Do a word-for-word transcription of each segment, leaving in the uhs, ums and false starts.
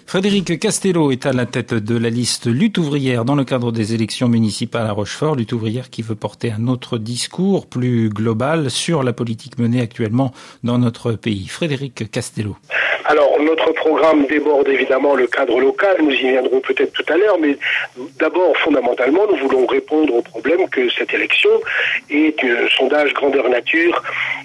Frédéric Castello est à la tête de la liste Lutte ouvrière dans le cadre des élections municipales à Rochefort. Lutte ouvrière qui veut porter un autre discours plus global sur la politique menée actuellement dans notre pays. Frédéric Castello. Alors, notre programme déborde évidemment le cadre local, nous y viendrons peut-être tout à l'heure, mais d'abord, fondamentalement, nous voulons répondre au problème que cette élection est un sondage grandeur nature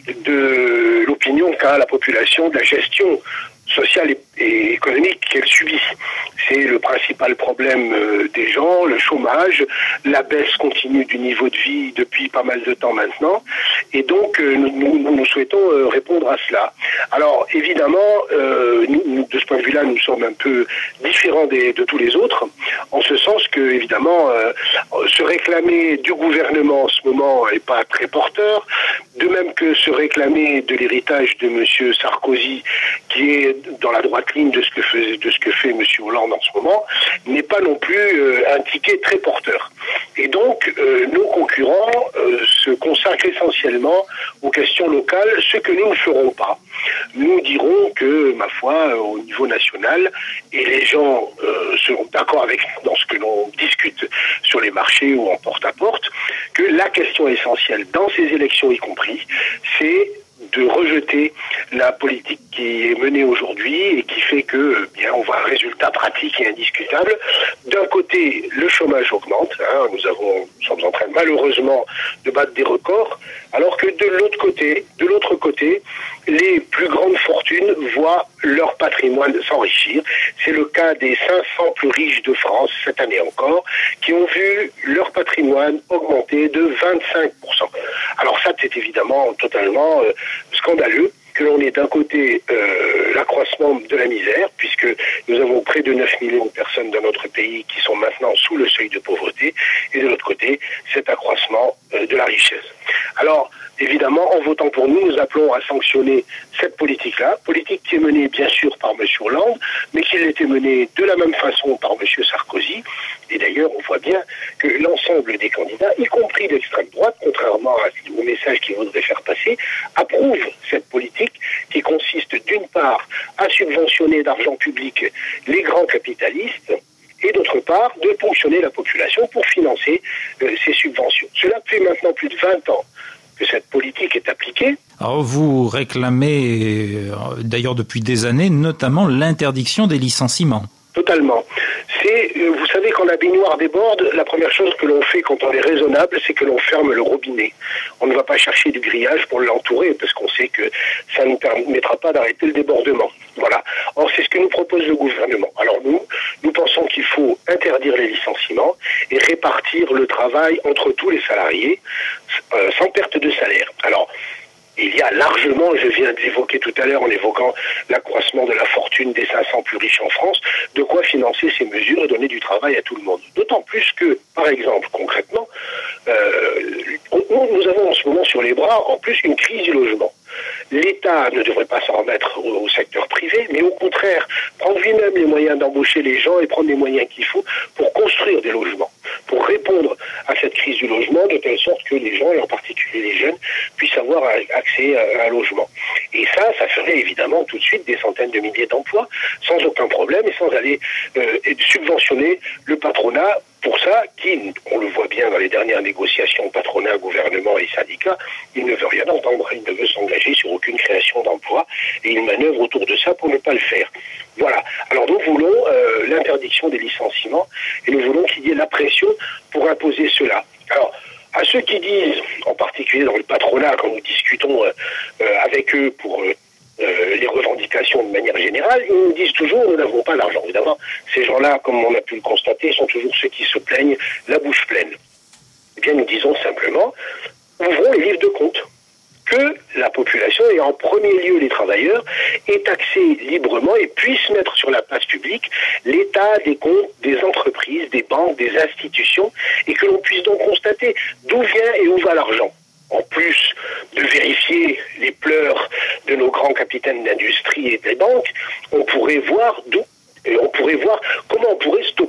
de l'opinion qu'a la population de la gestion sociale et économique qu'elle subit. C'est le principal problème des gens, le chômage, la baisse continue du niveau de vie depuis pas mal de temps maintenant. Et donc, nous, nous, nous souhaitons répondre à cela. Alors, évidemment, euh, nous, de ce point de vue-là, nous sommes un peu différents des, de tous les autres, en ce sens que, évidemment, euh, se réclamer du gouvernement en ce moment n'est pas très porteur, de même que se réclamer de l'héritage de M. Sarkozy, qui est dans la droite ligne de ce que fait, de ce que fait M. Hollande en ce moment, n'est pas non plus euh, un ticket très porteur. Et donc, euh, nos concurrents euh, se consacrent essentiellement aux questions locales, ce que nous ne ferons pas. Nous dirons que, ma foi, au niveau national, et les gens euh, seront d'accord avec nous dans ce que l'on discute sur les marchés ou en porte-à-porte, que la question essentielle, dans ces élections y compris, c'est de rejeter la politique qui est menée aujourd'hui et qui fait que, bien, on voit un résultat pratique et indiscutable. D'un côté, le chômage augmente, hein, nous avons, nous sommes en train malheureusement de battre des records, alors que de l'autre côté, de l'autre côté, les plus grandes fortunes voient leur patrimoine s'enrichir. C'est le cas des cinq cents plus riches de France, cette année encore, qui ont vu leur patrimoine augmenter de vingt-cinq pour cent. Alors ça, c'est évidemment totalement euh, scandaleux que l'on ait d'un côté euh, l'accroissement de la misère, puisque nous avons près de neuf millions de personnes dans notre pays qui sont maintenant sous le seuil de pauvreté, et de l'autre côté, cet accroissement euh, de la richesse. Alors, évidemment, en votant pour nous, nous appelons à sanctionner cette politique-là, politique qui est menée bien sûr par M. Hollande, mais qui a été menée de la même façon par M. Sarkozy. Et d'ailleurs, on voit bien que l'ensemble des candidats, y compris d'extrême droite, contrairement au message qu'ils voudraient faire passer, approuvent cette politique qui consiste d'une part à subventionner d'argent public les grands capitalistes, et d'autre part, de ponctionner la population pour financer euh, ces subventions. Cela fait maintenant plus de vingt ans que cette politique est appliquée. Alors vous réclamez, d'ailleurs depuis des années, notamment l'interdiction des licenciements. Totalement. C'est, vous savez, quand la baignoire déborde, la première chose que l'on fait quand on est raisonnable, c'est que l'on ferme le robinet. On ne va pas chercher du grillage pour l'entourer, parce qu'on sait que ça ne nous permettra pas d'arrêter le débordement. Voilà. Or, c'est ce que nous propose le gouvernement. Alors nous, nous pensons qu'il faut interdire les licenciements et répartir le travail entre tous les salariés, euh, sans perte de salaire. Alors, il y a largement, je viens d'évoquer tout à l'heure en évoquant l'accroissement de la fortune des cinq cents plus riches en France, de quoi financer ces mesures et donner du travail à tout le monde. D'autant plus que, par exemple, concrètement, euh, nous avons en ce moment sur les bras, en plus, une crise du logement. L'État ne devrait pas s'en remettre au, au secteur privé, mais au contraire, prendre lui-même les moyens d'embaucher les gens et prendre les moyens qu'il faut pour construire des logements, pour répondre à cette crise du logement, de telle sorte que les gens, et en particulier les jeunes, puissent avoir accès à un logement. Et ça, ça ferait évidemment tout de suite des centaines de milliers d'emplois, sans aucun problème, et sans aller euh, subventionner le patronat. Pour ça, qui, on le voit bien dans les dernières négociations patronat, gouvernement et syndicats, il ne veut rien entendre, il ne veut s'engager sur aucune création d'emploi et il manœuvre autour de ça pour ne pas le faire. Voilà. Alors nous voulons euh, l'interdiction des licenciements et nous voulons qu'il y ait la pression pour imposer cela. Alors, à ceux qui disent, en particulier dans le patronat, quand nous discutons euh, euh, avec eux pour euh, Euh, les revendications de manière générale, ils nous disent toujours nous n'avons pas d'argent. Évidemment, ces gens-là, comme on a pu le constater, sont toujours ceux qui se plaignent la bouche pleine. Eh bien, nous disons simplement, ouvrons les livres de compte. Que la population, et en premier lieu les travailleurs, aient accès librement et puissent mettre sur la place publique l'état des comptes des entreprises, des banques, des institutions, et que l'on puisse donc constater d'où vient et où va l'argent. En plus de vérifier les pleurs de nos grands capitaines d'industrie et des banques, on pourrait voir d'où, on pourrait voir comment on pourrait stopper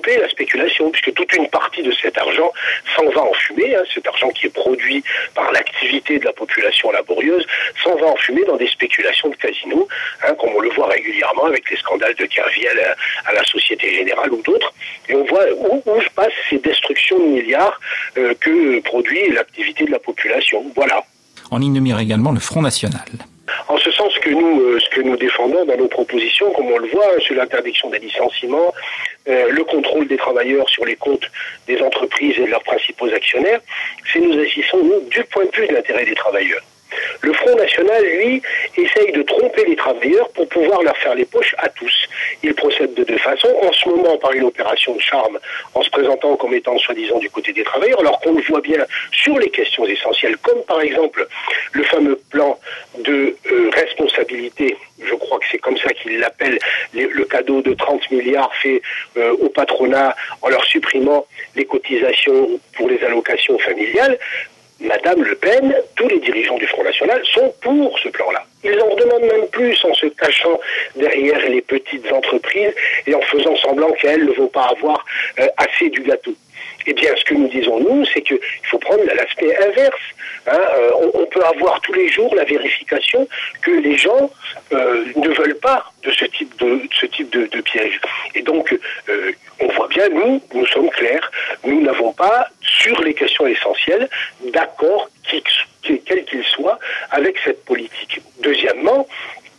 tromper la spéculation, puisque toute une partie de cet argent s'en va en fumée, hein, cet argent qui est produit par l'activité de la population laborieuse, s'en va en fumée dans des spéculations de casinos, hein, comme on le voit régulièrement avec les scandales de Kerviel à, à la Société Générale ou d'autres, et on voit où, où passent ces destructions de milliards euh, que produit l'activité de la population. Voilà. En ligne de mire également le Front National. En ce sens que nous, euh, ce que nous défendons dans nos propositions, comme on le voit, hein, sur l'interdiction des licenciements, euh, le contrôle des travailleurs sur les comptes des entreprises et de leurs principaux actionnaires, c'est nous agissons, nous, du point de vue de l'intérêt des travailleurs. Le Front National, lui, essaye de tromper les travailleurs pour pouvoir leur faire les poches à tous. Il procède de deux façons. En ce moment, par une opération de charme, en se présentant comme étant soi-disant du côté des travailleurs, alors qu'on le voit bien sur les questions essentielles, comme par exemple le fameux plan de euh, responsabilité, je crois que c'est comme ça qu'il l'appelle, les, le cadeau de trente milliards fait euh, au patronat en leur supprimant les cotisations pour les allocations familiales. Madame Le Pen, tous les dirigeants du Front National sont pour ce plan-là. Ils en demandent même plus en se cachant derrière les petites entreprises et en faisant semblant qu'elles ne vont pas avoir euh, assez du gâteau. Eh bien, ce que nous disons, nous, c'est qu'il faut prendre l'aspect inverse. Hein. Euh, on, on peut avoir tous les jours la vérification que les gens euh, ne veulent pas de ce type de, de ce type de, de piège. Et donc, euh, on voit bien, nous, nous sommes clairs. Nous n'avons pas, sur les questions essentielles, d'accord, qui, qui, quel qu'il soit, avec cette politique. Deuxièmement,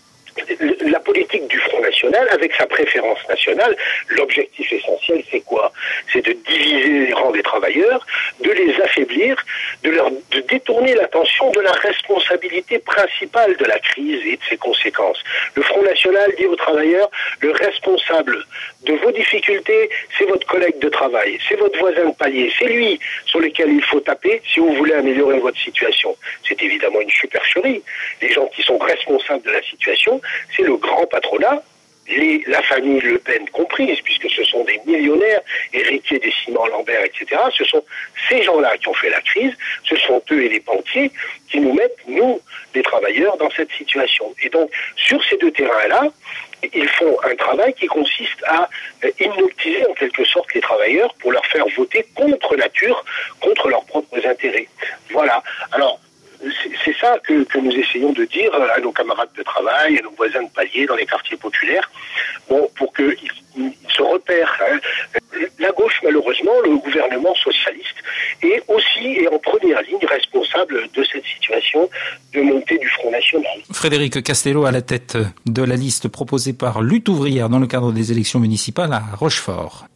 la politique du Front National, avec sa préférence nationale, l'objectif essentiel, c'est quoi? C'est de diviser les rangs des travailleurs, de les affaiblir, de leur de détourner l'attention de la responsabilité principale de la crise et de ses conséquences. Le Front National dit aux travailleurs, le responsable de vos difficultés, c'est votre collègue de travail, c'est votre voisin de palier, c'est lui sur lequel il faut taper si vous voulez améliorer votre situation. C'est évidemment une supercherie. Les gens qui sont responsables de la situation, c'est le grand patronat, les, la famille Le Pen comprise, puisque ce sont des millionnaires, héritiers des ciments Lambert, et cetera. Ce sont ces gens-là qui ont fait la crise, ce sont eux et les banquiers qui nous mettent, nous, les travailleurs, dans cette situation. Et donc, sur ces deux terrains-là, ils font un travail qui consiste à hypnotiser en quelque sorte les travailleurs pour leur faire voter contre nature, contre leurs propres intérêts. Voilà. Alors, c'est ça que, que nous essayons de dire à nos camarades de travail, à nos voisins de palier dans les quartiers populaires, bon, pour qu'ils ils se repèrent. Hein. La gauche, malheureusement, le gouvernement socialiste, est aussi et en première ligne responsable de cette situation de montée du Front National. Frédéric Castello à la tête de la liste proposée par Lutte ouvrière dans le cadre des élections municipales à Rochefort.